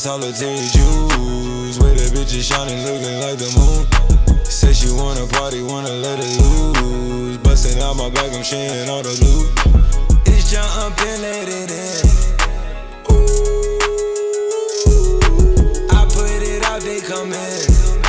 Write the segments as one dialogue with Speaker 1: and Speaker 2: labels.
Speaker 1: solitary jewels. With the bitches shining, looking like the moon. Say she wanna party, wanna let it loose. Bustin' out my back, I'm sharing all the loot. It's jump and let it in. Ooh, I put it out, they come in.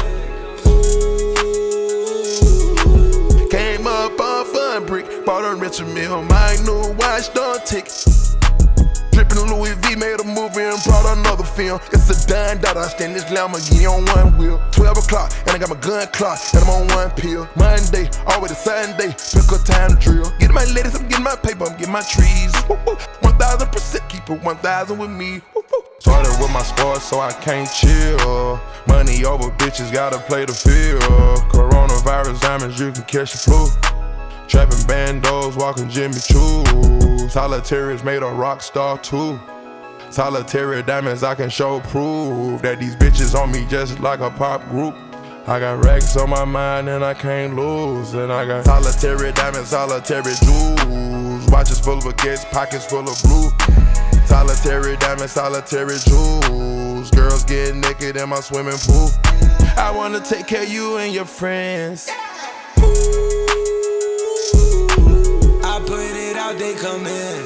Speaker 2: Ooh. Came up off a brick, bought a Richard Mille, my new watch don't tick. Drippin' Louis V, made a movie and brought another film. It's a dime that I stand this Lamborghini on one wheel. 12 o'clock, and I got my gun clock, and I'm on one pill. Monday, always a Sunday, pick a time to drill. Getting my ladies, I'm getting my paper, I'm getting my trees. 1000%, keep it 1000 with me. Started with my sports, so I can't chill. Money over bitches, gotta play the field. Coronavirus diamonds, you can catch the flu. Trapping bandos, walking Jimmy Choo. Solitary's made a rock star too. Solitary diamonds, I can show proof that these bitches on me just like a pop group. I got racks on my mind and I can't lose. And I got solitary diamonds, solitary jewels. Watches full of baguettes, pockets full of blue. Solitary diamonds, solitary jewels. Girls getting naked in my swimming pool. I wanna take care of you and your friends.
Speaker 1: I put it out, they come in.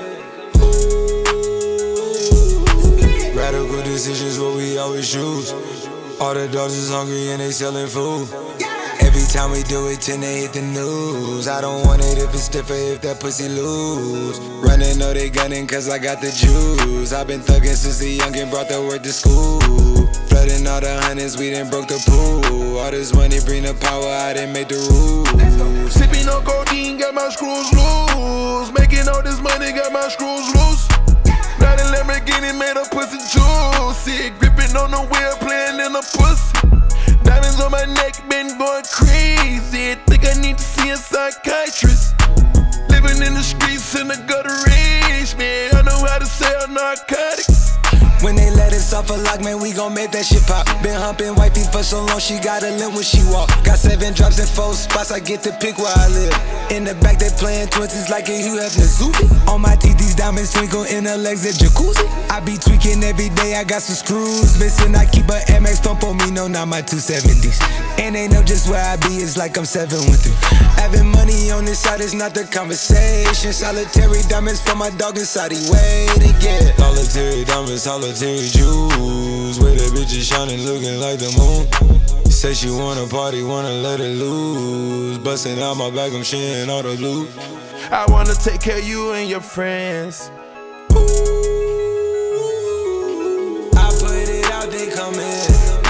Speaker 1: Radical decisions, what we always choose. All the dogs is hungry and they selling food. Every time we do it, then they hit the news. I don't want it if it's stiffer, if that pussy loose. Running, know they gunning cause I got the juice. I've been thugging since the youngin' brought the word to school. Flooding all the hundreds, we done broke the pool. All this money bring the power, I didn't make the rules.
Speaker 2: Sipping on codeine, got my screws loose. Making all this money, got my screws loose. Not in Lamborghini, made a pussy juice. See it gripping on the wheel, playing in the pussy. Diamonds on my neck, been going crazy. Think I need to see a psychiatrist. Living in the streets in the gutter rage, man. I know how to sell narcotics.
Speaker 1: When they let us off a lock, man, we gon' make that shit pop. Been humping wifey for so long, she got a limp when she walk. Got 7 drops in 4 spots, I get to pick where I live. In the back, they playing 20s like a Hugh Hefner Zuby. On my teeth, these diamonds twinkle in her legs, a jacuzzi. I be tweaking every day, I got some screws missing. I keep a MX, don't pull me, no, not my 270s. And they know just where I be, it's like I'm 713. Having money on this side is not the conversation. Solitary diamonds for my dog inside, he waiting, yeah. Solitary diamonds, solitary jewels. With the bitches shining, looking like the moon. Say she wanna party, wanna let it loose. Bustin' out my back, I'm sharing all the loot.
Speaker 2: I wanna take care of you and your friends.
Speaker 1: Ooh, I put it out, they come in.